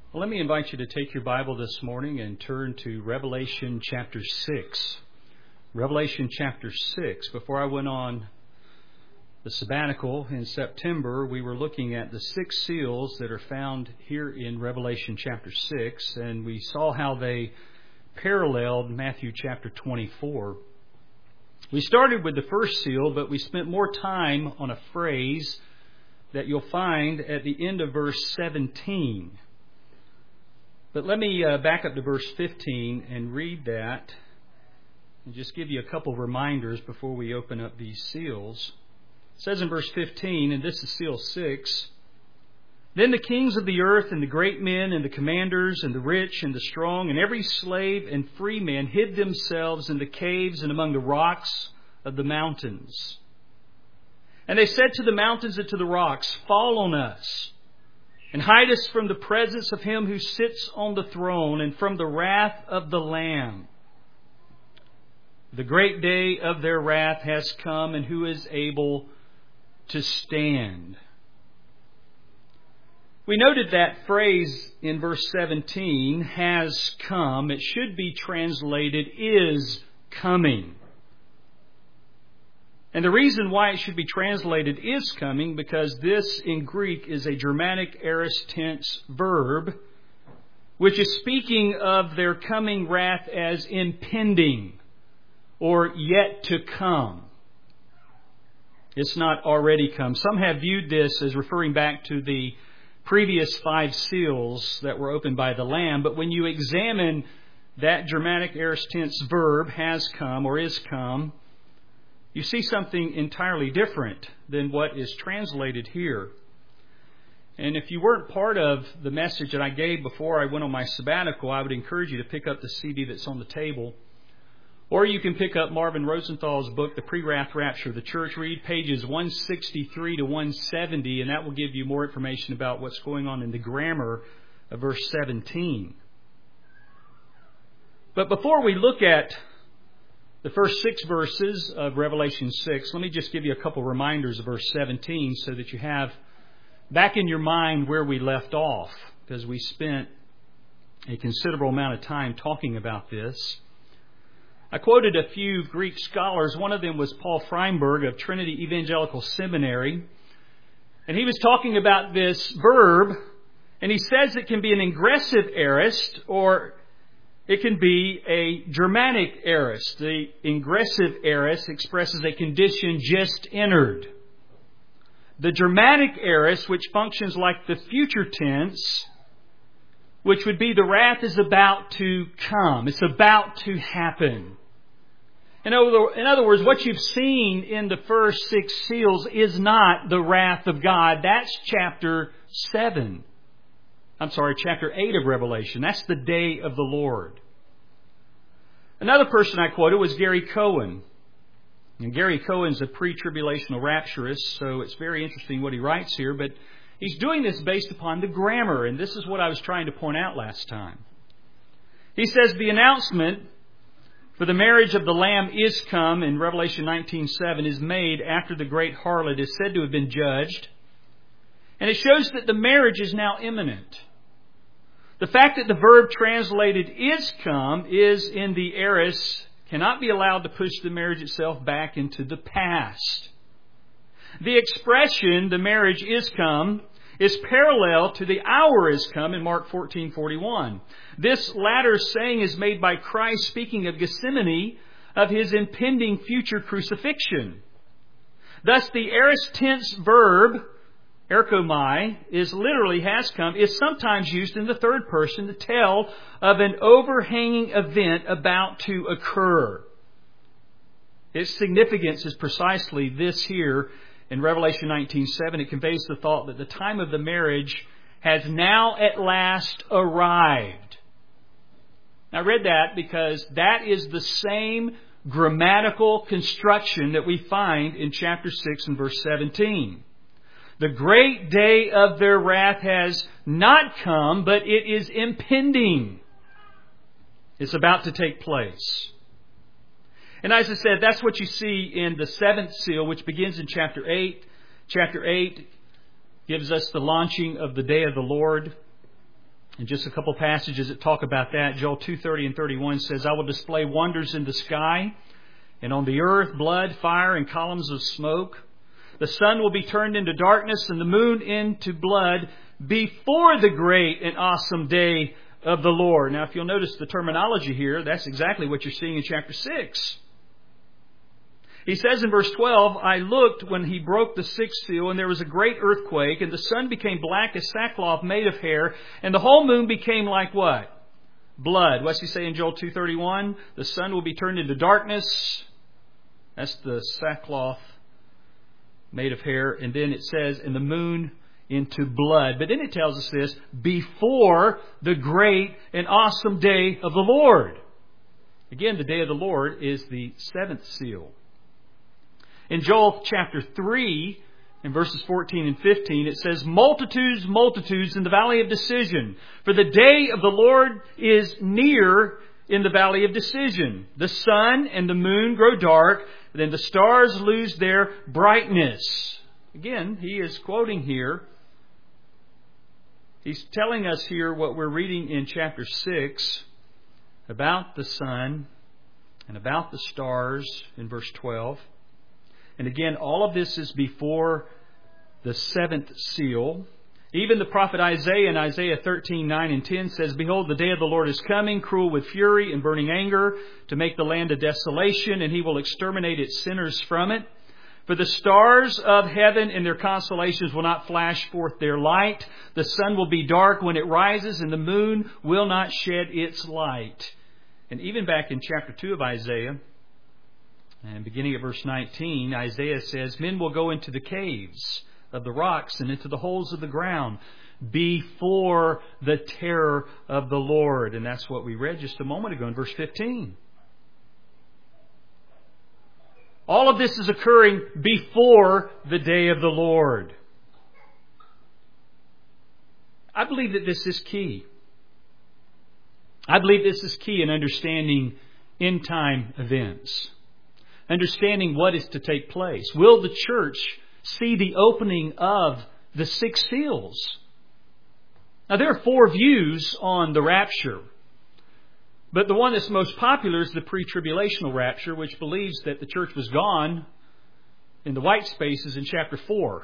Well, let me invite you to take your Bible this morning and turn to Revelation chapter 6. Revelation chapter 6. Before I went on the sabbatical in September, we were looking at the 6 seals that are found here in Revelation chapter 6, and we saw how they paralleled Matthew chapter 24. We started with the first seal, but we spent more time on a phrase that you'll find at the end of verse 17. But let me back up to verse 15 and read that and just give you a couple of reminders before we open up these seals. It says in verse 15, and this is seal 6, "Then the kings of the earth and the great men and the commanders and the rich and the strong and every slave and free man hid themselves in the caves and among the rocks of the mountains. And they said to the mountains and to the rocks, 'Fall on us, and hide us from the presence of Him who sits on the throne and from the wrath of the Lamb. The great day of their wrath has come, and who is able to stand?'" We noted that phrase in verse 17, "has come." It should be translated, "is coming." And the reason why it should be translated "is coming," because this in Greek is a Germanic aorist tense verb, which is speaking of their coming wrath as impending or yet to come. It's not already come. Some have viewed this as referring back to the previous 5 seals that were opened by the Lamb, but when you examine that Germanic aorist tense verb, "has come" or "is come," you see something entirely different than what is translated here. And if you weren't part of the message that I gave before I went on my sabbatical, I would encourage you to pick up the CD that's on the table. Or you can pick up Marvin Rosenthal's book, The Pre-Wrath Rapture of the Church. Read pages 163 to 170, and that will give you more information about what's going on in the grammar of verse 17. But before we look at the first 6 verses of Revelation 6, let me just give you a couple reminders of verse 17 so that you have back in your mind where we left off, because we spent a considerable amount of time talking about this. I quoted a few Greek scholars. One of them was Paul Freinberg of Trinity Evangelical Seminary. And he was talking about this verb, and he says it can be an ingressive aorist or it can be a Germanic aorist. The ingressive aorist expresses a condition just entered. The Germanic aorist, which functions like the future tense, which would be the wrath is about to come. It's about to happen. In other words, what you've seen in the first 6 seals is not the wrath of God. That's chapter 8 of Revelation. That's the day of the Lord. Another person I quoted was Gary Cohen. And Gary Cohen's a pre-tribulational rapturist, so it's very interesting what he writes here. But he's doing this based upon the grammar, and this is what I was trying to point out last time. He says the announcement for the marriage of the Lamb is come in Revelation 19:7 is made after the great harlot is said to have been judged. And it shows that the marriage is now imminent. The fact that the verb translated "is come" is in the aorist cannot be allowed to push the marriage itself back into the past. The expression "the marriage is come" is parallel to "the hour is come" in Mark 14:41. This latter saying is made by Christ speaking of Gethsemane, of His impending future crucifixion. Thus the aorist tense verb erchomai is literally "has come," is sometimes used in the third person to tell of an overhanging event about to occur. Its significance is precisely this here in Revelation 19:7. It conveys the thought that the time of the marriage has now at last arrived. I read that because that is the same grammatical construction that we find in chapter 6 and verse 17. The great day of their wrath has not come, but it is impending. It's about to take place. And as I said, that's what you see in the 7th seal, which begins in chapter 8. Chapter 8 gives us the launching of the day of the Lord. And just a couple passages that talk about that. Joel 2:30 and 31 says, I will display wonders in the sky, and on the earth blood, fire, and columns of smoke. The sun will be turned into darkness and the moon into blood before the great and awesome day of the Lord. Now, if you'll notice the terminology here, that's exactly what you're seeing in chapter 6. He says in verse 12, I looked when he broke the sixth seal, and there was a great earthquake, and the sun became black as sackcloth made of hair, and the whole moon became like what? Blood. What's he say in Joel 2:31? The sun will be turned into darkness. That's the sackcloth made of hair. And then it says, and the moon into blood. But then it tells us this, before the great and awesome day of the Lord. Again, the day of the Lord is the seventh seal. In Joel chapter 3, in verses 14 and 15, it says, multitudes, multitudes in the valley of decision. For the day of the Lord is near in the valley of decision. The sun and the moon grow dark, then the stars lose their brightness. Again, he is quoting here. He's telling us here what we're reading in chapter 6 about the sun and about the stars in verse 12. And again, all of this is before the seventh seal. Even the prophet Isaiah in Isaiah 13:9 and 10 says, behold, the day of the Lord is coming, cruel with fury and burning anger, to make the land a desolation, and he will exterminate its sinners from it. For the stars of heaven and their constellations will not flash forth their light. The sun will be dark when it rises, and the moon will not shed its light. And even back in chapter 2 of Isaiah, and beginning at verse 19, Isaiah says, men will go into the caves of the rocks and into the holes of the ground before the terror of the Lord. And that's what we read just a moment ago in verse 15. All of this is occurring before the day of the Lord. I believe that this is key. I believe this is key in understanding end time events. Understanding what is to take place. Will the church see the opening of the six seals? Now, there are four views on the rapture. But the one that's most popular is the pre-tribulational rapture, which believes that the church was gone in the white spaces in chapter 4.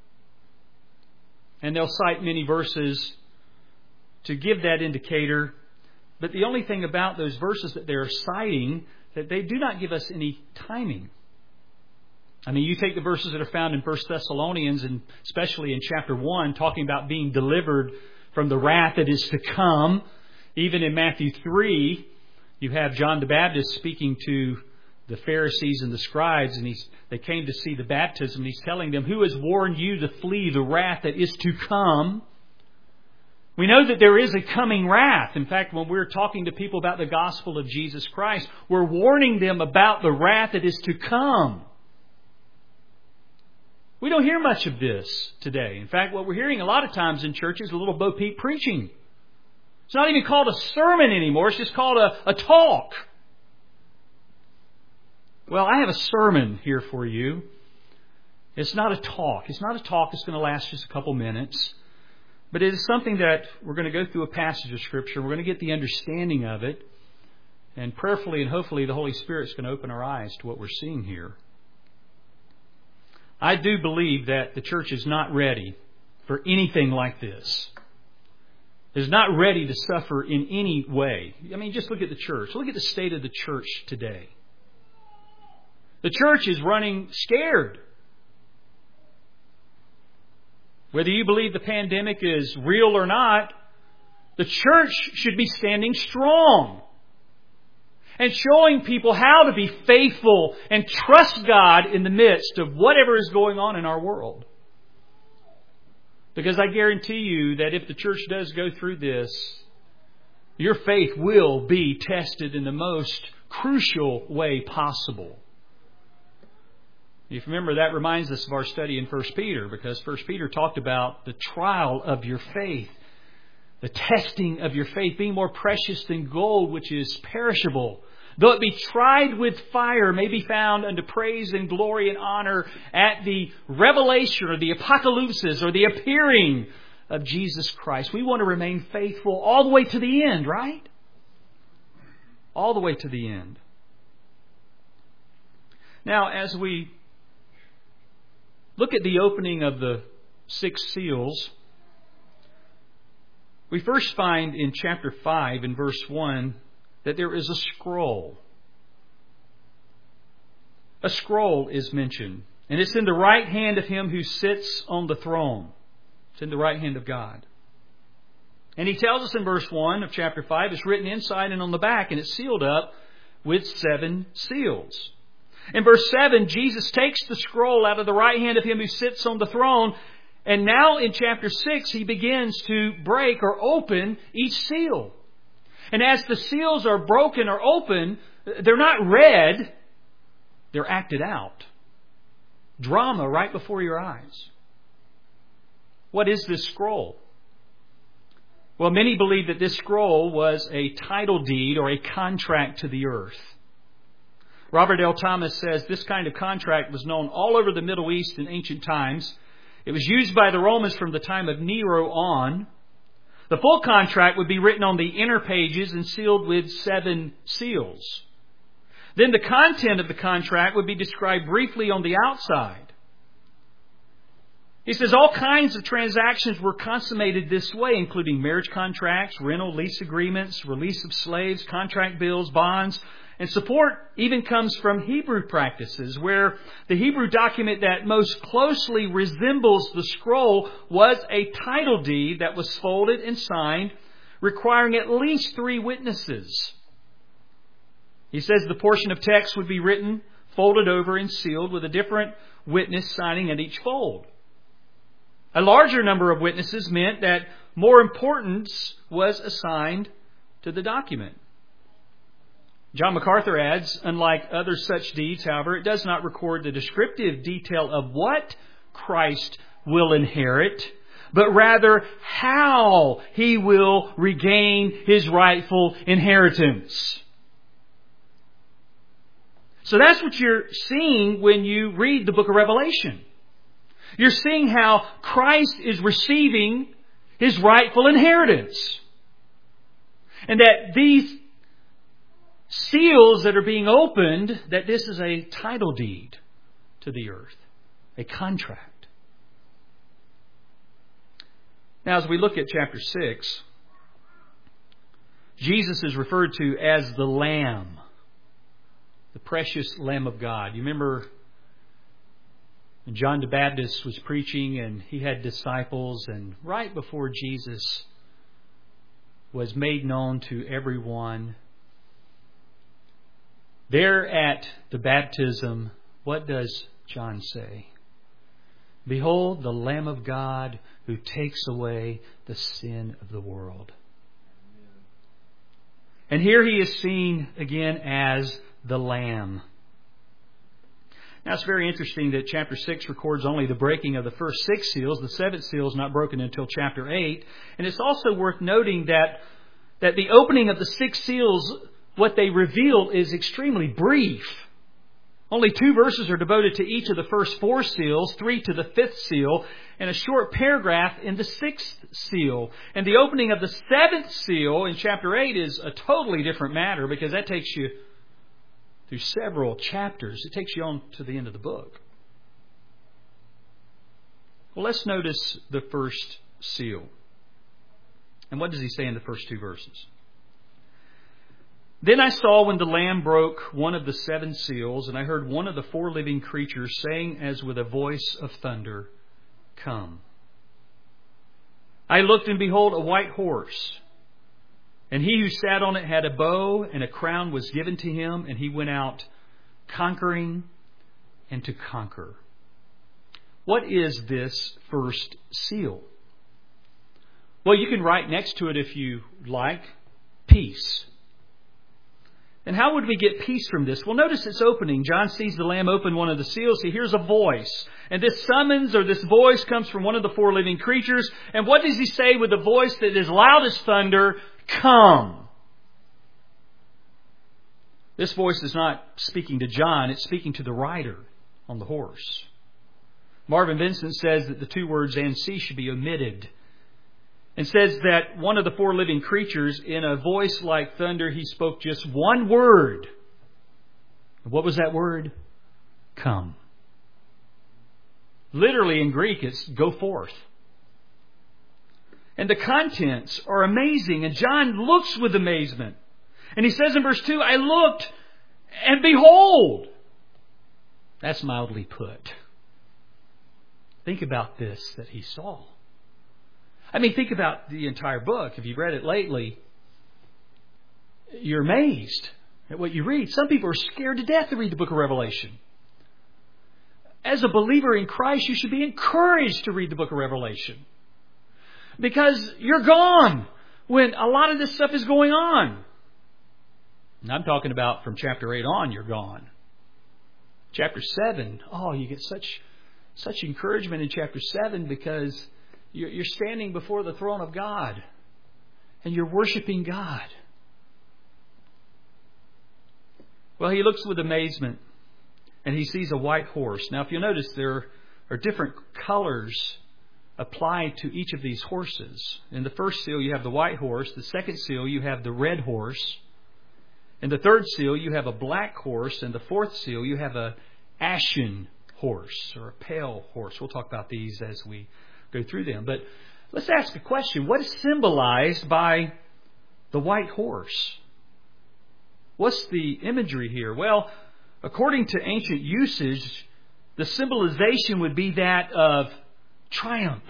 And they'll cite many verses to give that indicator. But the only thing about those verses that they're citing, that they do not give us any timing. I mean, you take the verses that are found in 1 Thessalonians, and especially in chapter 1, talking about being delivered from the wrath that is to come. Even in Matthew 3, you have John the Baptist speaking to the Pharisees and the scribes, and they came to see the baptism. He's telling them, who has warned you to flee the wrath that is to come? We know that there is a coming wrath. In fact, when we're talking to people about the gospel of Jesus Christ, we're warning them about the wrath that is to come. We don't hear much of this today. In fact, what we're hearing a lot of times in churches is a little Bo Peep preaching. It's not even called a sermon anymore. It's just called a talk. Well, I have a sermon here for you. It's not a talk. It's not a talk that's going to last just a couple minutes. But it is something that we're going to go through a passage of Scripture. We're going to get the understanding of it. And prayerfully and hopefully the Holy Spirit's going to open our eyes to what we're seeing here. I do believe that the church is not ready for anything like this. Is not ready to suffer in any way. I mean, just look at the church. Look at the state of the church today. The church is running scared. Whether you believe the pandemic is real or not, the church should be standing strong and showing people how to be faithful and trust God in the midst of whatever is going on in our world. Because I guarantee you that if the church does go through this, your faith will be tested in the most crucial way possible. If you remember, that reminds us of our study in 1 Peter, because 1 Peter talked about the trial of your faith, the testing of your faith being more precious than gold, which is perishable. Though it be tried with fire, may be found unto praise and glory and honor at the revelation or the apocalypse or the appearing of Jesus Christ. We want to remain faithful all the way to the end, right? All the way to the end. Now, as we look at the opening of the 6 seals, we first find in chapter 5 in verse 1 that there is a scroll. A scroll is mentioned, and it's in the right hand of Him who sits on the throne. It's in the right hand of God. And He tells us in verse 1 of chapter 5, it's written inside and on the back, and it's sealed up with 7 seals. In verse 7, Jesus takes the scroll out of the right hand of Him who sits on the throne, and now in chapter 6, He begins to break or open each seal. And as the seals are broken or open, they're not read, they're acted out. Drama right before your eyes. What is this scroll? Well, many believe that this scroll was a title deed or a contract to the earth. Robert L. Thomas says this kind of contract was known all over the Middle East in ancient times. It was used by the Romans from the time of Nero on. The full contract would be written on the inner pages and sealed with 7 seals. Then the content of the contract would be described briefly on the outside. He says all kinds of transactions were consummated this way, including marriage contracts, rental, lease agreements, release of slaves, contract bills, bonds. And support even comes from Hebrew practices, where the Hebrew document that most closely resembles the scroll was a title deed that was folded and signed, requiring at least 3 witnesses. He says the portion of text would be written, folded over, and sealed with a different witness signing at each fold. A larger number of witnesses meant that more importance was assigned to the document. John MacArthur adds, unlike other such deeds, however, it does not record the descriptive detail of what Christ will inherit, but rather how He will regain His rightful inheritance. So that's what you're seeing when you read the book of Revelation. You're seeing how Christ is receiving His rightful inheritance. And that these seals that are being opened, that this is a title deed to the earth, a contract. Now, as we look at chapter 6, Jesus is referred to as the Lamb, the precious Lamb of God. You remember when John the Baptist was preaching and he had disciples, and right before Jesus was made known to everyone, there at the baptism, what does John say? Behold, the Lamb of God who takes away the sin of the world. And here He is seen again as the Lamb. Now it's very interesting that chapter 6 records only the breaking of the first 6 seals. The 7th seal is not broken until chapter 8. And it's also worth noting that the opening of the 6 seals, what they reveal is extremely brief. Only 2 verses are devoted to each of the first 4 seals, 3 to the 5th seal, and a short paragraph in the 6th seal. And the opening of the 7th seal in chapter 8 is a totally different matter, because that takes you through several chapters. It takes you on to the end of the book. Well, let's notice the first seal. And what does He say in the first 2 verses? Then I saw when the Lamb broke one of the 7 seals, and I heard one of the 4 living creatures saying as with a voice of thunder, Come. I looked, and behold, a white horse. And he who sat on it had a bow, and a crown was given to him, and he went out conquering and to conquer. What is this first seal? Well, you can write next to it, if you like, peace. And how would we get peace from this? Well, notice its opening. John sees the Lamb open one of the seals. He hears a voice. And this summons, or this voice, comes from one of the 4 living creatures. And what does he say with a voice that is loud as thunder? Come. This voice is not speaking to John. It's speaking to the rider on the horse. Marvin Vincent says that the 2 words "and see" should be omitted and says that one of the four living creatures, in a voice like thunder, he spoke just one word. What was that word? Come. Literally in Greek, it's go forth. And the contents are amazing. And John looks with amazement. And he says in verse 2, I looked and behold. That's mildly put. Think about this that he saw. I mean, think about the entire book. If you've read it lately, you're amazed at what you read. Some people are scared to death to read the book of Revelation. As a believer in Christ, you should be encouraged to read the book of Revelation. Because you're gone when a lot of this stuff is going on. And I'm talking about from chapter 8 on, you're gone. Chapter 7, you get such encouragement in chapter 7 because you're standing before the throne of God and you're worshiping God. Well, he looks with amazement and he sees a white horse. Now, if you notice, there are different colors applied to each of these horses. In the first seal, you have the white horse. The second seal, you have the red horse. In the third seal, you have a black horse. In the fourth seal, you have a ashen horse or a pale horse. We'll talk about these as we go through them. But let's ask a question. What is symbolized by the white horse? What's the imagery here? Well, according to ancient usage, the symbolization would be that of triumph.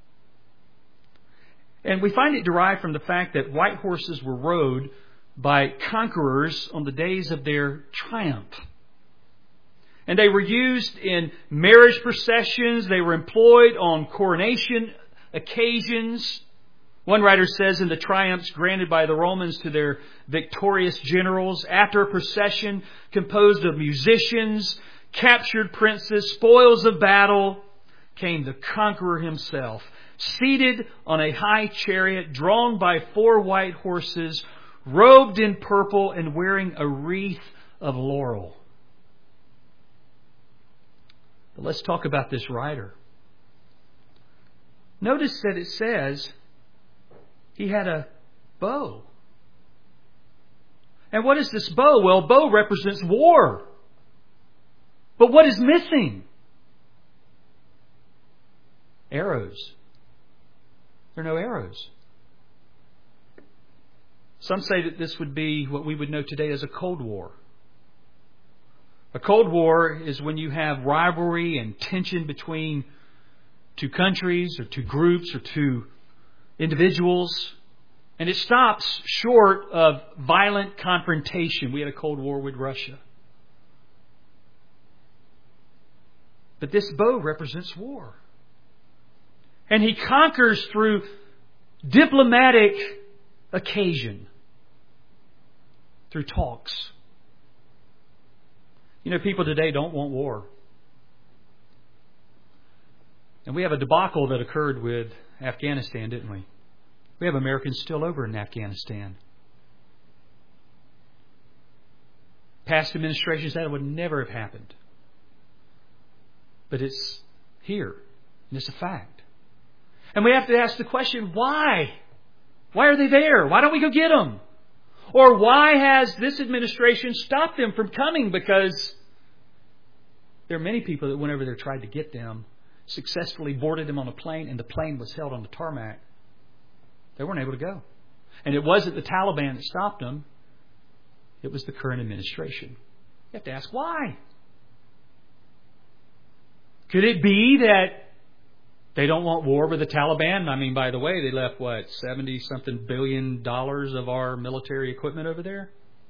And we find it derived from the fact that white horses were rode by conquerors on the days of their triumph. And they were used in marriage processions. They were employed on coronation occasions. One writer says in the triumphs granted by the Romans to their victorious generals, after a procession composed of musicians, captured princes, spoils of battle, came the conqueror himself, seated on a high chariot drawn by 4 white horses, robed in purple and wearing a wreath of laurel. But let's talk about this rider. Notice that it says he had a bow. And what is this bow? Well, bow represents war. But what is missing? Arrows. There are no arrows. Some say that this would be what we would know today as a Cold War. A Cold War is when you have rivalry and tension between two countries or two groups or two individuals. And it stops short of violent confrontation. We had a Cold War with Russia. But this bow represents war. And he conquers through diplomatic occasion, through talks. You know, people today don't want war. And we have a debacle that occurred with Afghanistan, didn't we? We have Americans still over in Afghanistan. Past administrations, that would never have happened. But it's here, and it's a fact. And we have to ask the question, why? Why are they there? Why don't we go get them? Or why has this administration stopped them from coming? Because there are many people that went over there, tried to get them, successfully boarded them on a plane, and the plane was held on the tarmac. They weren't able to go. And it wasn't the Taliban that stopped them. It was the current administration. You have to ask why. Could it be that they don't want war with the Taliban? I mean, by the way, they left, 70-something billion of our military equipment over there?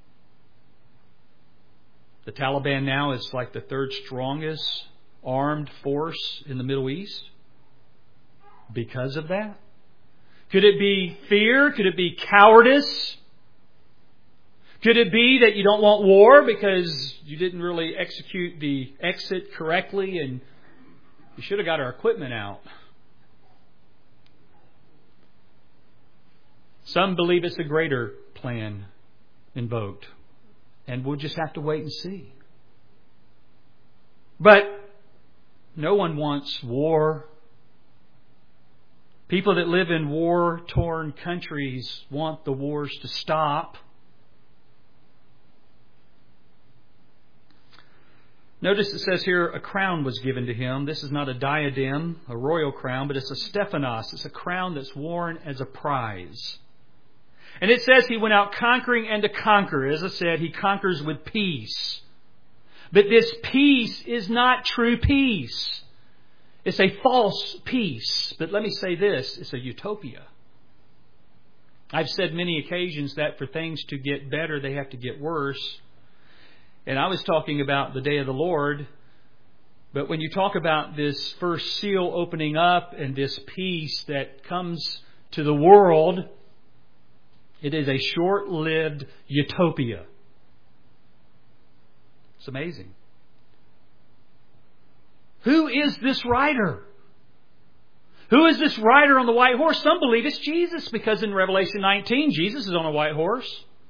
The Taliban now is like the 3rd strongest armed force in the Middle East because of that. Could it be fear? Could it be cowardice? Could it be that you don't want war because you didn't really execute the exit correctly and you should have got our equipment out? Some believe it's a greater plan invoked. And we'll just have to wait and see. But no one wants war. People that live in war-torn countries want the wars to stop. Notice it says here, a crown was given to him. This is not a diadem, a royal crown, but it's a Stephanos. It's a crown that's worn as a prize. And it says he went out conquering and to conquer. As I said, he conquers with peace. But this peace is not true peace. It's a false peace. But let me say this, it's a utopia. I've said many occasions that for things to get better, they have to get worse. And I was talking about the day of the Lord. But when you talk about this first seal opening up and this peace that comes to the world, it is a short-lived utopia. It's amazing. Who is this rider? Who is this rider on the white horse? Some believe it's Jesus, because in Revelation 19, Jesus is on a white horse.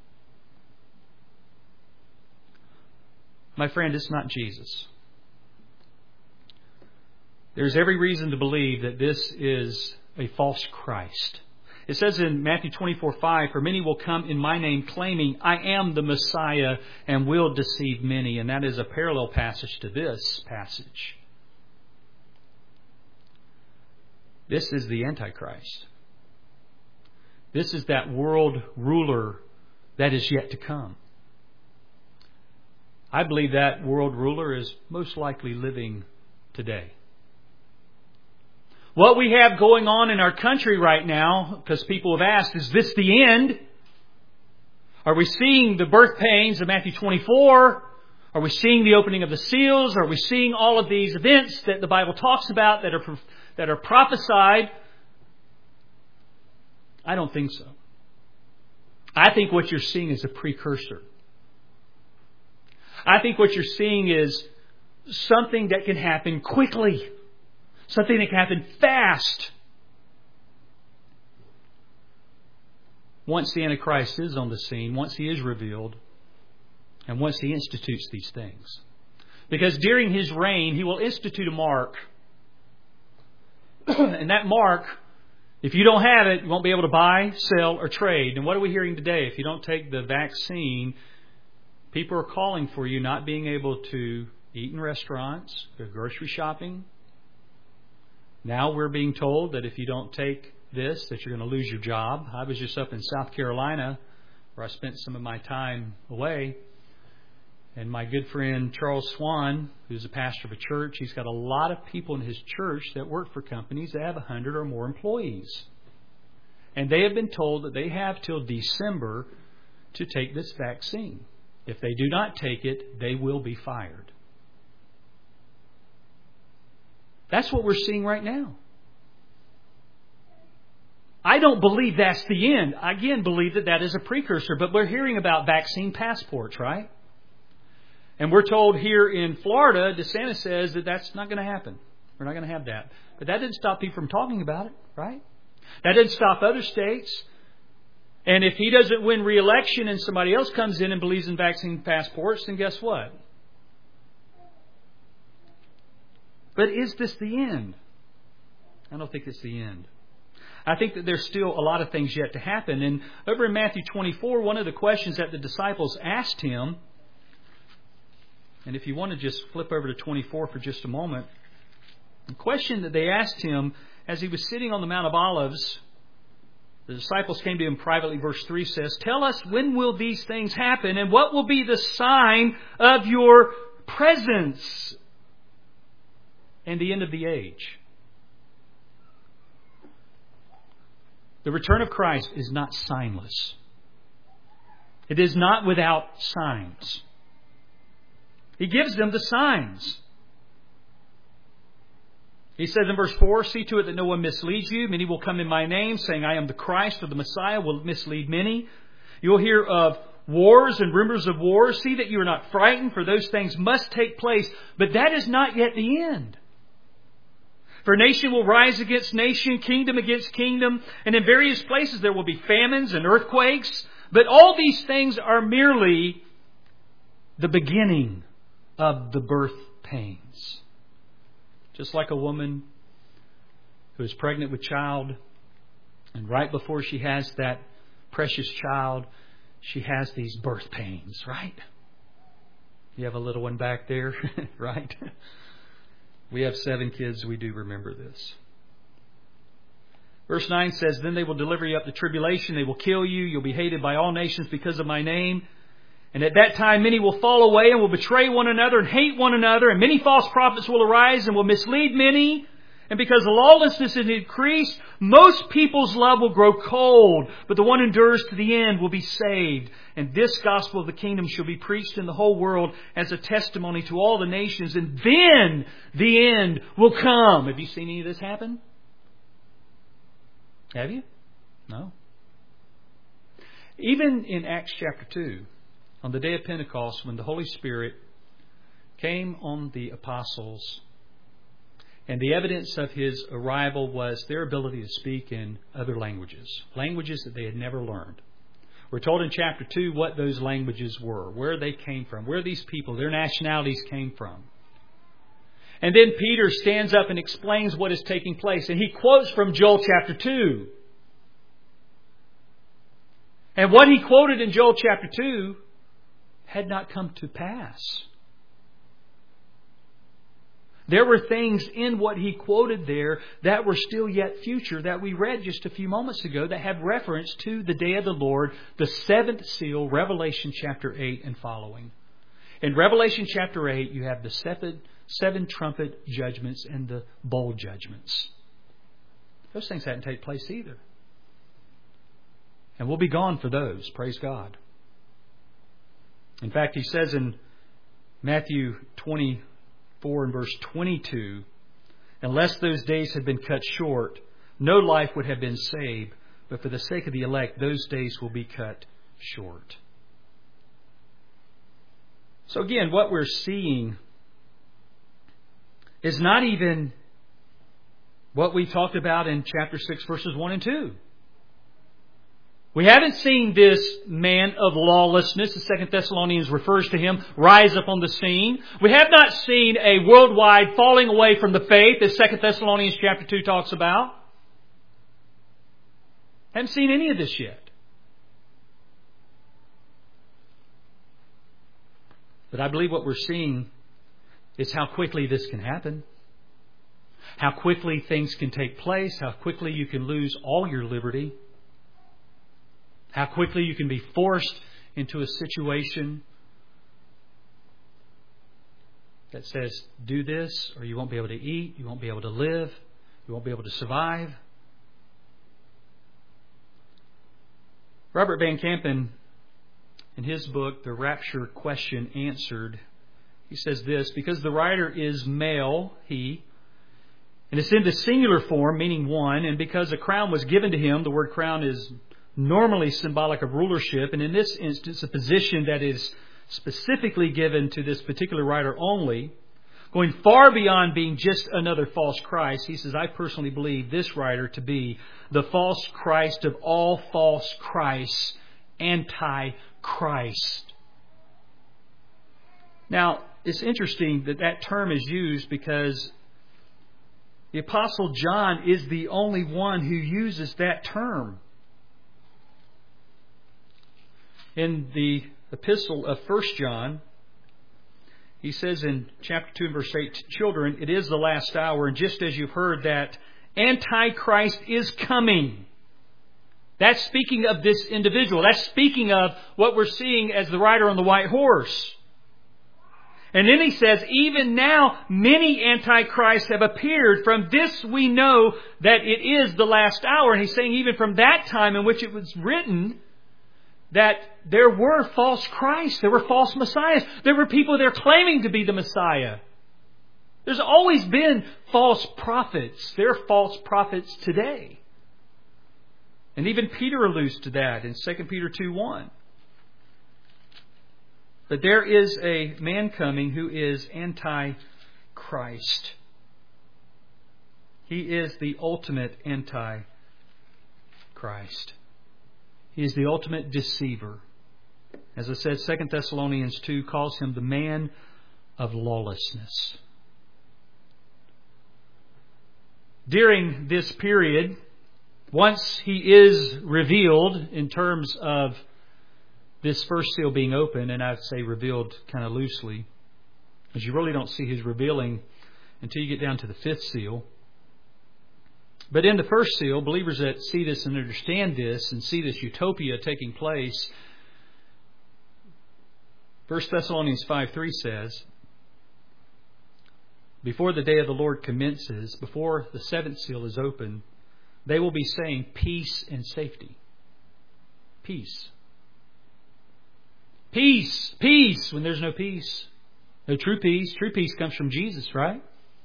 My friend, it's not Jesus. There's every reason to believe that this is a false Christ. It says in Matthew 24:5, "For many will come in my name claiming, I am the Messiah, and will deceive many." And that is a parallel passage to this passage. This is the Antichrist. This is that world ruler that is yet to come. I believe that world ruler is most likely living today. What we have going on in our country right now, because people have asked, is this the end? Are we seeing the birth pains of Matthew 24? Are we seeing the opening of the seals? Are we seeing all of these events that the Bible talks about that are prophesied? I don't think so. I think what you're seeing is a precursor. I think what you're seeing is something that can happen quickly. Something that can happen fast. Once the Antichrist is on the scene, once he is revealed, and once he institutes these things. Because during his reign, he will institute a mark. And that mark, if you don't have it, you won't be able to buy, sell, or trade. And what are we hearing today? If you don't take the vaccine, people are calling for you not being able to eat in restaurants, go grocery shopping. Now we're being told that if you don't take this, that you're going to lose your job. I was just up in South Carolina, where I spent some of my time away. And my good friend Charles Swan, who's a pastor of a church, he's got a lot of people in his church that work for companies that have 100 or more employees. And they have been told that they have till December to take this vaccine. If they do not take it, they will be fired. That's what we're seeing right now. I don't believe that's the end. I again believe that that is a precursor. But we're hearing about vaccine passports, right? And we're told here in Florida, DeSantis says that that's not going to happen. We're not going to have that. But that didn't stop people from talking about it, right? That didn't stop other states. And if he doesn't win re-election and somebody else comes in and believes in vaccine passports, then guess what? But is this the end? I don't think it's the end. I think that there's still a lot of things yet to happen. And over in Matthew 24, one of the questions that the disciples asked him, and if you want to just flip over to 24 for just a moment, the question that they asked him as he was sitting on the Mount of Olives, the disciples came to him privately, verse 3 says, "Tell us, when will these things happen, and what will be the sign of your presence and the end of the age?" The return of Christ is not signless. It is not without signs. He gives them the signs. He says in verse 4, "See to it that no one misleads you. Many will come in my name, saying, I am the Christ, or the Messiah, will mislead many. You'll hear of wars and rumors of wars. See that you are not frightened, for those things must take place. But that is not yet the end. For nation will rise against nation, kingdom against kingdom, and in various places there will be famines and earthquakes. But all these things are merely the beginning of the birth pains." Just like a woman who is pregnant with child, and right before she has that precious child, she has these birth pains, right? You have a little one back there, right? We have 7 kids. We do remember this. Verse 9 says, "Then they will deliver you up to tribulation. They will kill you. You'll be hated by all nations because of my name. And at that time many will fall away and will betray one another and hate one another. And many false prophets will arise and will mislead many. And because lawlessness is increased, most people's love will grow cold. But the one who endures to the end will be saved. And this gospel of the kingdom shall be preached in the whole world as a testimony to all the nations. And then the end will come." Have you seen any of this happen? Have you? No. Even in Acts chapter 2, on the day of Pentecost, when the Holy Spirit came on the apostles, and the evidence of His arrival was their ability to speak in other languages, languages that they had never learned. We're told in chapter 2 what those languages were, where they came from, where these people, their nationalities came from. And then Peter stands up and explains what is taking place. And he quotes from Joel chapter 2. And what he quoted in Joel chapter 2 had not come to pass. There were things in what he quoted there that were still yet future that we read just a few moments ago that have reference to the day of the Lord, the 7th seal, Revelation chapter 8 and following. In Revelation chapter 8, you have the 7 trumpet judgments and the bowl judgments. Those things hadn't taken place either. And we'll be gone for those. Praise God. In fact, he says in Matthew 24 and verse 22, "Unless those days had been cut short, no life would have been saved. But for the sake of the elect, those days will be cut short." So again, what we're seeing is not even what we talked about in chapter 6, verses 1 and 2. We haven't seen this man of lawlessness, as 2 Thessalonians refers to him, rise up on the scene. We have not seen a worldwide falling away from the faith, as 2 Thessalonians chapter 2 talks about. Haven't seen any of this yet. But I believe what we're seeing is how quickly this can happen. How quickly things can take place. How quickly you can lose all your liberty. How quickly you can be forced into a situation that says, do this or you won't be able to eat, you won't be able to live, you won't be able to survive. Robert Van Kampen, in his book, The Rapture Question Answered, he says this: because the writer is male, he, and it's in the singular form, meaning one, and because a crown was given to him, the word crown is normally symbolic of rulership, and in this instance, a position that is specifically given to this particular writer only, going far beyond being just another false Christ. He says, I personally believe this writer to be the false Christ of all false Christs, Antichrist. Now, it's interesting that that term is used because the Apostle John is the only one who uses that term. In the epistle of 1 John, he says in chapter 2 and verse 8, children, it is the last hour, and just as you've heard that Antichrist is coming. That's speaking of this individual. That's speaking of what we're seeing as the rider on the white horse. And then he says, even now many antichrists have appeared. From this we know that it is the last hour. And he's saying even from that time in which it was written that there were false Christs, there were false Messiahs, there were people there claiming to be the Messiah. There's always been false prophets. There are false prophets today. And even Peter alludes to that in 2 Peter 2:1. But there is a man coming who is Antichrist. He is the ultimate Antichrist. He is the ultimate deceiver. As I said, 2 Thessalonians 2 calls him the man of lawlessness. during this period, once He is revealed in terms of this first seal being open, and I'd say revealed kind of loosely, because you really don't see His revealing until you get down to the fifth seal. But in the first seal, believers that see this and understand this and see this utopia taking place, 1 Thessalonians 5:3 says, before the day of the Lord commences, before the seventh seal is open, they will be saying peace and safety. Peace. Peace. Peace when there's no peace. No true peace. True peace comes from Jesus, right?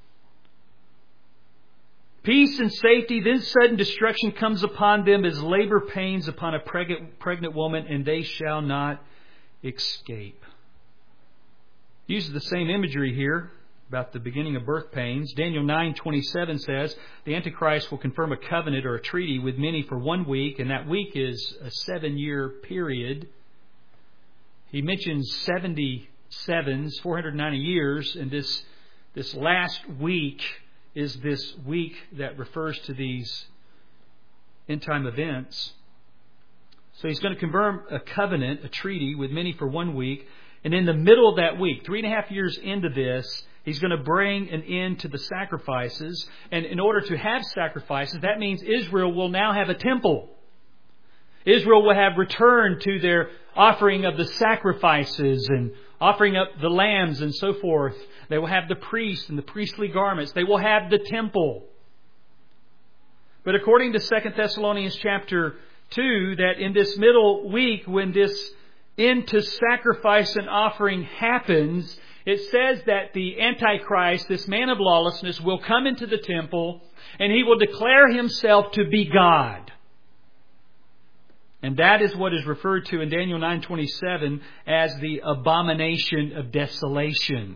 Peace and safety, then sudden destruction comes upon them as labor pains upon a pregnant woman, and they shall not escape. Uses the same imagery here about the beginning of birth pains. Daniel 9:27 says, the Antichrist will confirm a covenant or a treaty with many for 1 week, and that week is a 7-year period. He mentions 77s, 490 years, and this last week is this week that refers to these end-time events. So He's going to confirm a covenant, a treaty with many for 1 week. And in the middle of that week, 3.5 years into this, He's going to bring an end to the sacrifices. And in order to have sacrifices, that means Israel will now have a temple. Israel will have returned to their offering of the sacrifices and offering up the lambs and so forth. They will have the priests and the priestly garments. They will have the temple. But according to 2 Thessalonians chapter 2, that in this middle week, when this end to sacrifice and offering happens, it says that the Antichrist, this man of lawlessness, will come into the temple and he will declare himself to be God. And that is what is referred to in Daniel 9:27 as the abomination of desolation.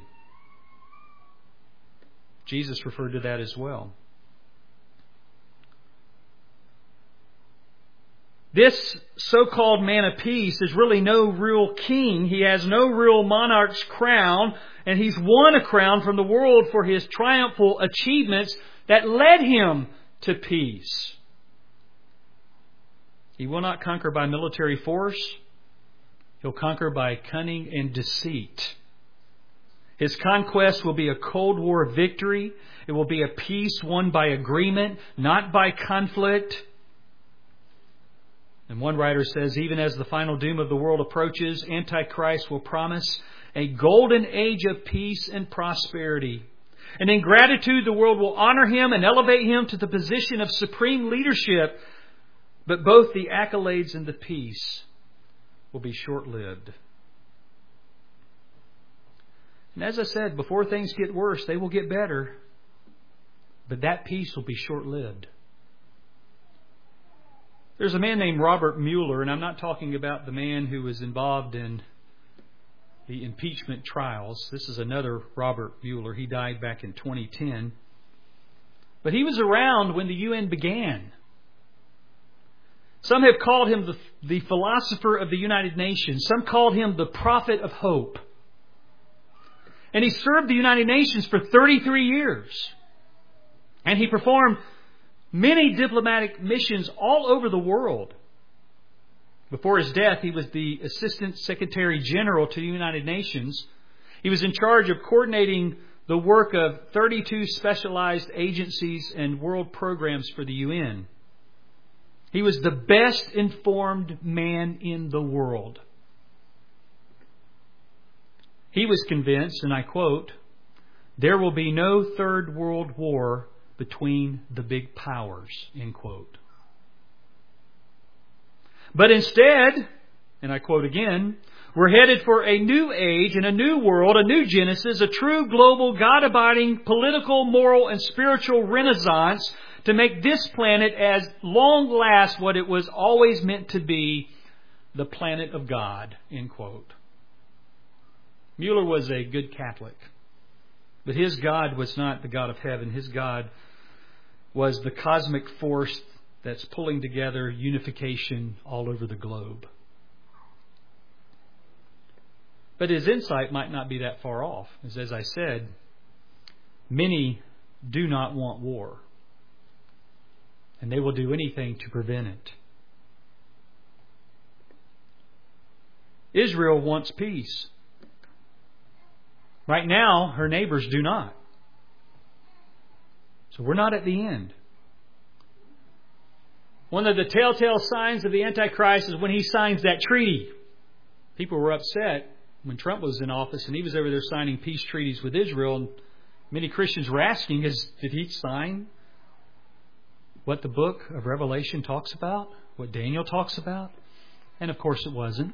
Jesus referred to that as well. This so-called man of peace is really no real king. He has no real monarch's crown, and he's won a crown from the world for his triumphal achievements that led him to peace. He will not conquer by military force. He'll conquer by cunning and deceit. His conquest will be a Cold War victory. It will be a peace won by agreement, not by conflict. And one writer says, even as the final doom of the world approaches, Antichrist will promise a golden age of peace and prosperity. And in gratitude, the world will honor him and elevate him to the position of supreme leadership. But both the accolades and the peace will be short-lived. And as I said, before things get worse, they will get better. But that peace will be short-lived. There's a man named Robert Mueller, and I'm not talking about the man who was involved in the impeachment trials. This is another Robert Mueller. He died back in 2010. But he was around when the UN began. Some have called him the philosopher of the United Nations. Some called him the prophet of hope. And he served the United Nations for 33 years. And he performed many diplomatic missions all over the world. Before his death, he was the Assistant Secretary General to the United Nations. He was in charge of coordinating the work of 32 specialized agencies and world programs for the UN. He was the best informed man in the world. He was convinced, and I quote, "There will be no third world war between the big powers," end quote. But instead, and I quote again, "We're headed for a new age and a new world, a new Genesis, a true global, God-abiding, political, moral, and spiritual renaissance to make this planet as long last what it was always meant to be, the planet of God," end quote. Mueller was a good Catholic. But his God was not the God of heaven. His God was the cosmic force that's pulling together unification all over the globe. But his insight might not be that far off. As I said, many do not want war. And they will do anything to prevent it. Israel wants peace. Right now, her neighbors do not. So we're not at the end. One of the telltale signs of the Antichrist is when he signs that treaty. People were upset when Trump was in office and he was over there signing peace treaties with Israel. And many Christians were asking, did he sign what the book of Revelation talks about? What Daniel talks about? And of course it wasn't.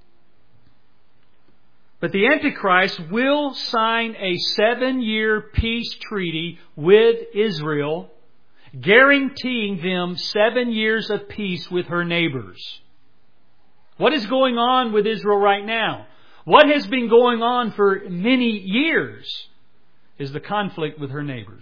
But the Antichrist will sign a 7-year peace treaty with Israel, guaranteeing them 7 years of peace with her neighbors. What is going on with Israel right now? What has been going on for many years is the conflict with her neighbors.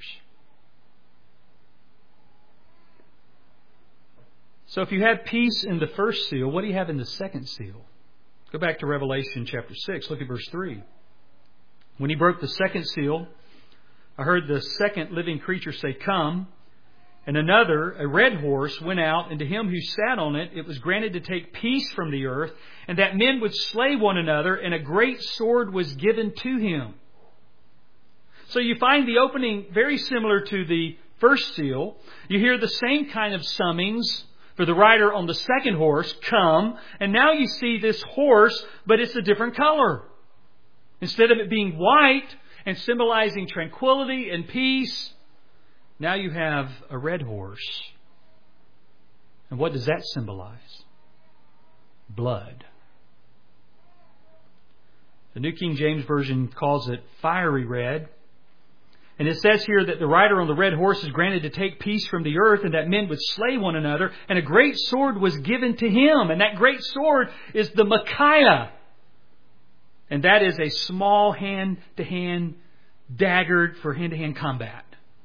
So if you have peace in the first seal, what do you have in the second seal? Go back to Revelation chapter 6. Look at verse 3. When he broke the second seal, I heard the second living creature say, "Come." And another, a red horse, went out, and to him who sat on it, it was granted to take peace from the earth, and that men would slay one another, and a great sword was given to him. So you find the opening very similar to the first seal. You hear the same kind of summings for the rider on the second horse, "Come." And now you see this horse, but it's a different color. Instead of it being white and symbolizing tranquility and peace, now you have a red horse. And what does that symbolize? Blood. The New King James Version calls it fiery red. And it says here that the rider on the red horse is granted to take peace from the earth, and that men would slay one another, and a great sword was given to him. And that great sword is the Micaiah. And that is a small hand-to-hand dagger for hand-to-hand combat.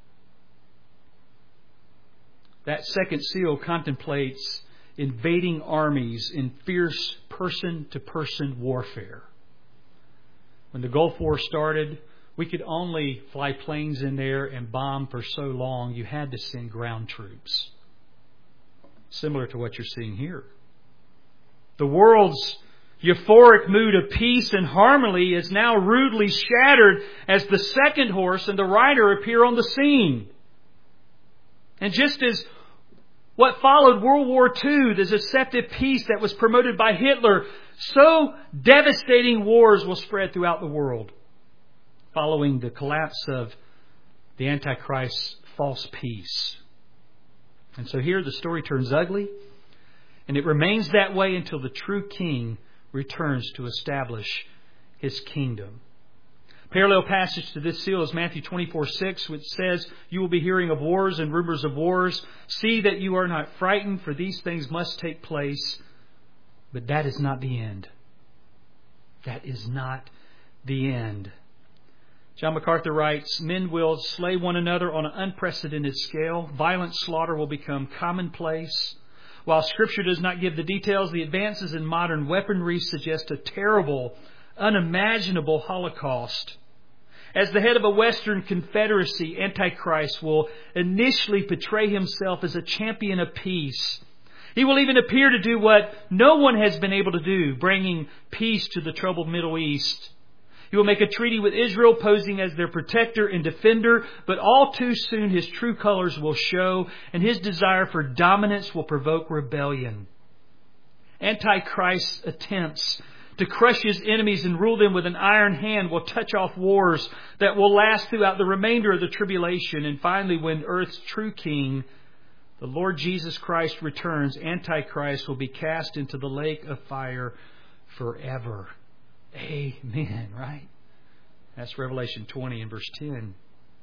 That second seal contemplates invading armies in fierce person-to-person warfare. When the Gulf War started, we could only fly planes in there and bomb for so long, you had to send ground troops. Similar to what you're seeing here. The world's euphoric mood of peace and harmony is now rudely shattered as the second horse and the rider appear on the scene. And just as what followed World War II, the deceptive peace that was promoted by Hitler, so devastating wars will spread throughout the world, following the collapse of the Antichrist's false peace. And so here the story turns ugly, and it remains that way until the true king returns to establish his kingdom. Parallel passage to this seal is Matthew 24:6, which says, "You will be hearing of wars and rumors of wars. See that you are not frightened, for these things must take place. But that is not the end." That is not the end. John MacArthur writes, "Men will slay one another on an unprecedented scale. Violent slaughter will become commonplace. While Scripture does not give the details, the advances in modern weaponry suggest a terrible, unimaginable Holocaust. As the head of a Western confederacy, Antichrist will initially portray himself as a champion of peace. He will even appear to do what no one has been able to do, bringing peace to the troubled Middle East. He will make a treaty with Israel, posing as their protector and defender, but all too soon his true colors will show, and his desire for dominance will provoke rebellion. Antichrist's attempts to crush his enemies and rule them with an iron hand will touch off wars that will last throughout the remainder of the tribulation. And finally, when earth's true king, the Lord Jesus Christ, returns, Antichrist will be cast into the lake of fire forever. Amen, right? That's Revelation 20 and verse 10.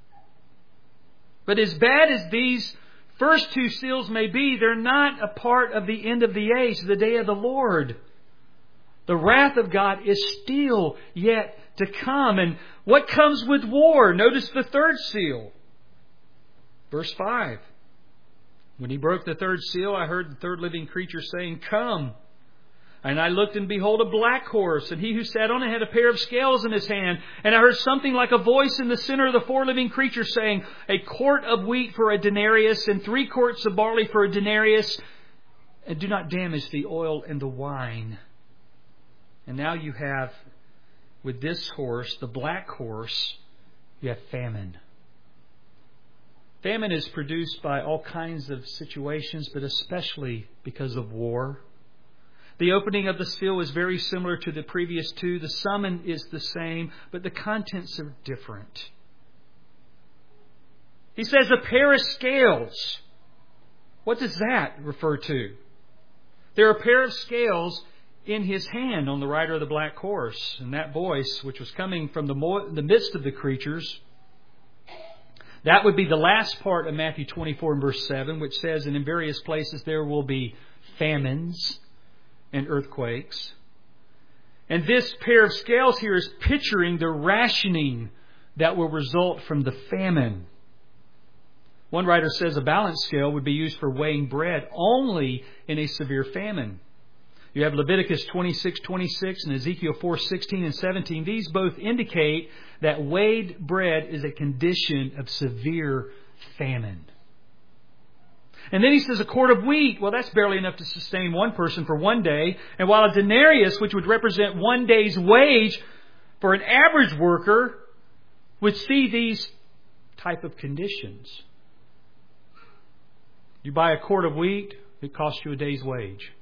But as bad as these first two seals may be, they're not a part of the end of the age, the day of the Lord. The wrath of God is still yet to come. And what comes with war? Notice the third seal. Verse 5. When he broke the third seal, I heard the third living creature saying, "Come." And I looked, and behold, a black horse, and he who sat on it had a pair of scales in his hand. And I heard something like a voice in the center of the four living creatures saying, a quart of wheat for a denarius, and 3 quarts of barley for a denarius, and do not damage the oil and the wine. And now you have, with this horse, the black horse, you have famine. Famine is produced by all kinds of situations, but especially because of war. The opening of the seal is very similar to the previous 2. The summon is the same, but the contents are different. He says a pair of scales. What does that refer to? There are a pair of scales in his hand on the rider of the black horse. And that voice, which was coming from the midst of the creatures, that would be the last part of Matthew 24 and verse 7, which says, and in various places there will be famines and earthquakes. And this pair of scales here is picturing the rationing that will result from the famine. One writer says a balance scale would be used for weighing bread only in a severe famine. You have Leviticus 26:26 and Ezekiel 4:16 and 17. These both indicate that weighed bread is a condition of severe famine. And then he says a quart of wheat. Well, that's barely enough to sustain one person for one day. And while a denarius, which would represent one day's wage for an average worker, would see these type of conditions. You buy a quart of wheat, it costs you a day's wage.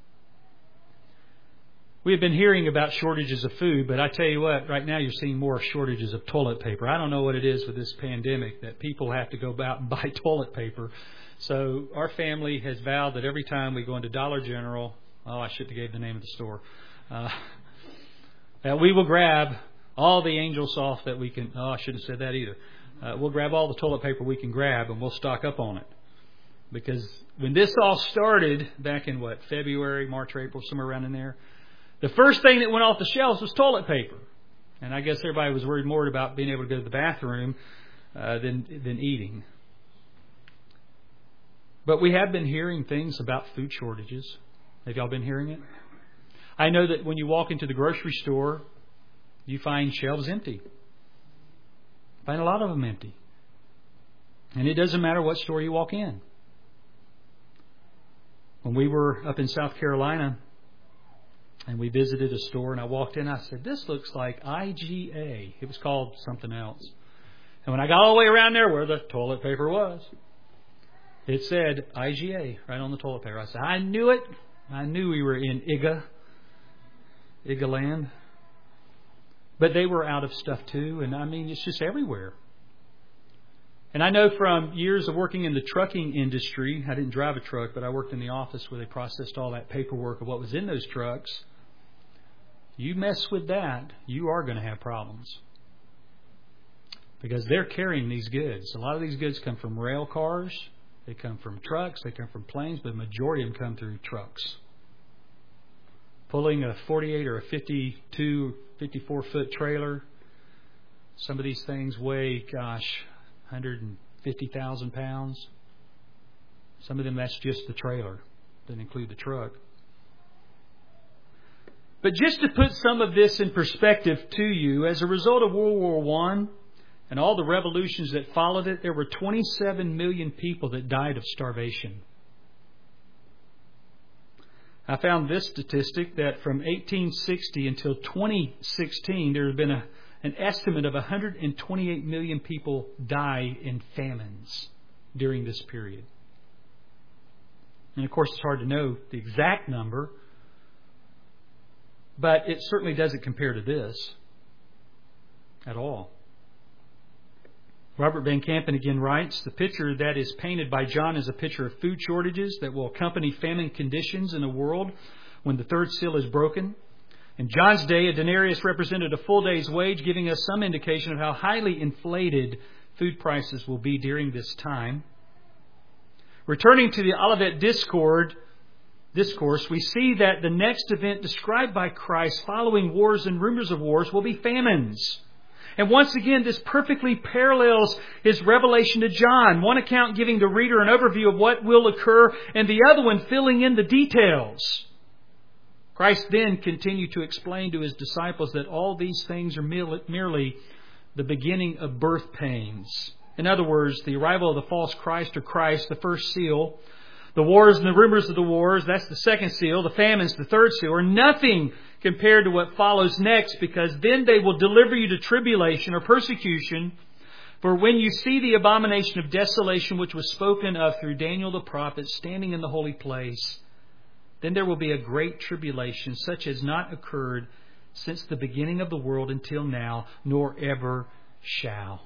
We have been hearing about shortages of food, but I tell you what, right now you're seeing more shortages of toilet paper. I don't know what it is with this pandemic that people have to go out and buy toilet paper. So our family has vowed that every time we go into Dollar General, I shouldn't have gave the name of the store, that we will grab all the Angel Soft that we can. I shouldn't have said that either. We'll grab all the toilet paper we can grab, and we'll stock up on it. Because when this all started back in February, March, or April, somewhere around in there, the first thing that went off the shelves was toilet paper. And I guess everybody was worried more about being able to go to the bathroom than eating. But we have been hearing things about food shortages. Have y'all been hearing it? I know that when you walk into the grocery store, you find shelves empty. Find a lot of them empty. And it doesn't matter what store you walk in. When we were up in South Carolina and we visited a store, and I walked in, I said, this looks like IGA. It was called something else. And when I got all the way around there where the toilet paper was, it said IGA right on the toilet paper. I said, I knew it. I knew we were in IGA land. But they were out of stuff too. And I mean, it's just everywhere. And I know from years of working in the trucking industry, I didn't drive a truck, but I worked in the office where they processed all that paperwork of what was in those trucks. You mess with that, you are going to have problems. Because they're carrying these goods. A lot of these goods come from rail cars. They come from trucks. They come from planes. But the majority of them come through trucks. Pulling a 48 or a 52, 54-foot trailer. Some of these things weigh, 150,000 pounds. Some of them, that's just the trailer. Doesn't include the truck. But just to put some of this in perspective to you, as a result of World War I and all the revolutions that followed it, there were 27 million people that died of starvation. I found this statistic that from 1860 until 2016, there has been an estimate of 128 million people die in famines during this period. And of course, it's hard to know the exact number, but it certainly doesn't compare to this at all. Robert Van Kampen again writes, the picture that is painted by John is a picture of food shortages that will accompany famine conditions in the world when the third seal is broken. In John's day, a denarius represented a full day's wage, giving us some indication of how highly inflated food prices will be during this time. Returning to the Olivet Discourse, we see that the next event described by Christ following wars and rumors of wars will be famines. And once again, this perfectly parallels his revelation to John. One account giving the reader an overview of what will occur, and the other one filling in the details. Christ then continued to explain to His disciples that all these things are merely the beginning of birth pains. In other words, the arrival of the false Christ or Christ, the first seal, the wars and the rumors of the wars, that's the second seal, the famines, the third seal, are nothing compared to what follows next, because then they will deliver you to tribulation or persecution. For when you see the abomination of desolation which was spoken of through Daniel the prophet standing in the holy place, then there will be a great tribulation, such as not occurred since the beginning of the world until now, nor ever shall.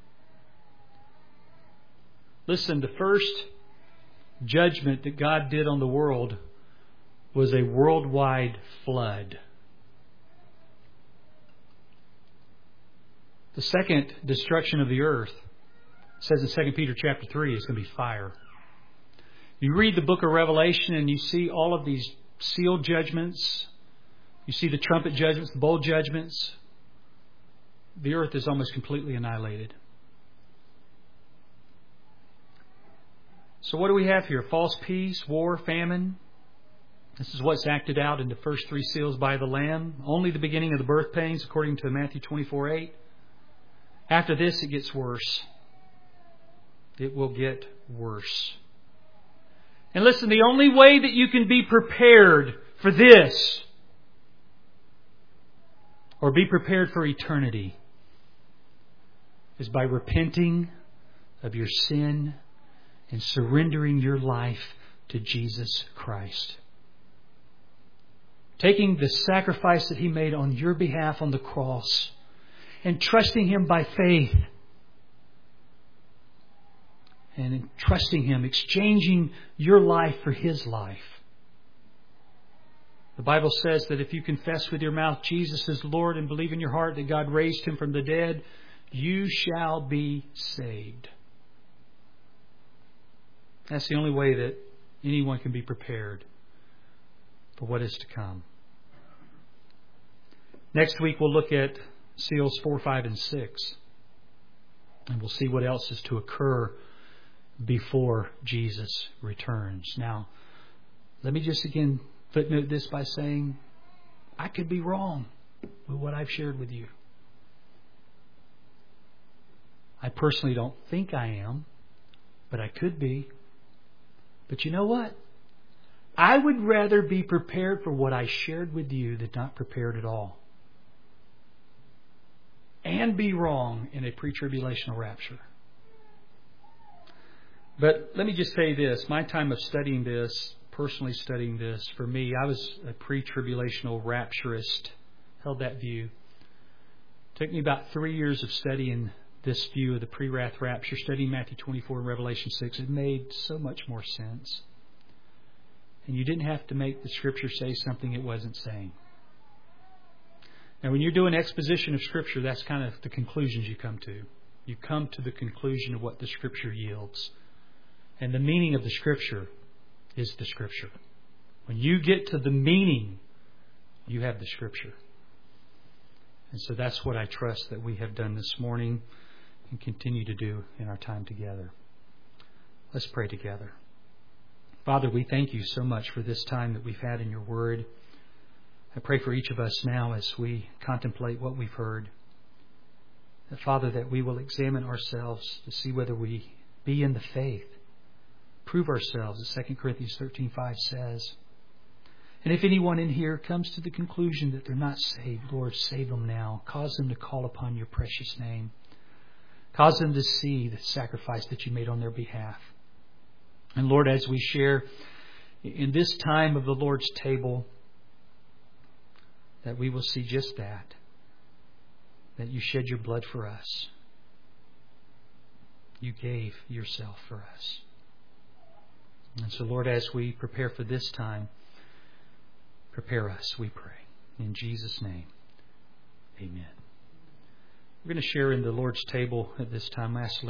Listen, the first judgment that God did on the world was a worldwide flood. The second destruction of the earth, says in 2 Peter chapter 3, is going to be fire. You read the book of Revelation and you see all of these seal judgments. You see the trumpet judgments, the bowl judgments. The earth is almost completely annihilated. So what do we have here? False peace, war, famine. This is what's acted out in the first three seals by the Lamb. Only the beginning of the birth pains, according to Matthew 24:8. After this, it gets worse. It will get worse. And listen, the only way that you can be prepared for this, or be prepared for eternity, is by repenting of your sin and surrendering your life to Jesus Christ. Taking the sacrifice that He made on your behalf on the cross and trusting Him by faith. And in trusting Him, exchanging your life for His life. The Bible says that if you confess with your mouth Jesus is Lord and believe in your heart that God raised Him from the dead, you shall be saved. That's the only way that anyone can be prepared for what is to come. Next week we'll look at seals 4, 5, and 6. And we'll see what else is to occur before Jesus returns. Now, let me just again footnote this by saying I could be wrong with what I've shared with you. I personally don't think I am, but I could be. But you know what? I would rather be prepared for what I shared with you than not prepared at all. And be wrong in a pre-tribulational rapture. But let me just say this. My time of studying this, personally studying this, for me, I was a pre-tribulational rapturist. Held that view. It took me about 3 years of studying this view of the pre-wrath rapture, studying Matthew 24 and Revelation 6. It made so much more sense. And you didn't have to make the Scripture say something it wasn't saying. Now, when you're doing exposition of Scripture, that's kind of the conclusions you come to. You come to the conclusion of what the Scripture yields. And the meaning of the Scripture is the Scripture. When you get to the meaning, you have the Scripture. And so that's what I trust that we have done this morning and continue to do in our time together. Let's pray together. Father, we thank You so much for this time that we've had in Your Word. I pray for each of us now as we contemplate what we've heard. That, Father, that we will examine ourselves to see whether we be in the faith. Prove ourselves, as 2 Corinthians 13:5 says. And if anyone in here comes to the conclusion that they're not saved, Lord, save them now. Cause them to call upon Your precious name. Cause them to see the sacrifice that You made on their behalf. And Lord, as we share in this time of the Lord's table, that we will see just that. That You shed Your blood for us. You gave Yourself for us. And so, Lord, as we prepare for this time, prepare us, we pray. In Jesus' name, amen. We're going to share in the Lord's table at this time.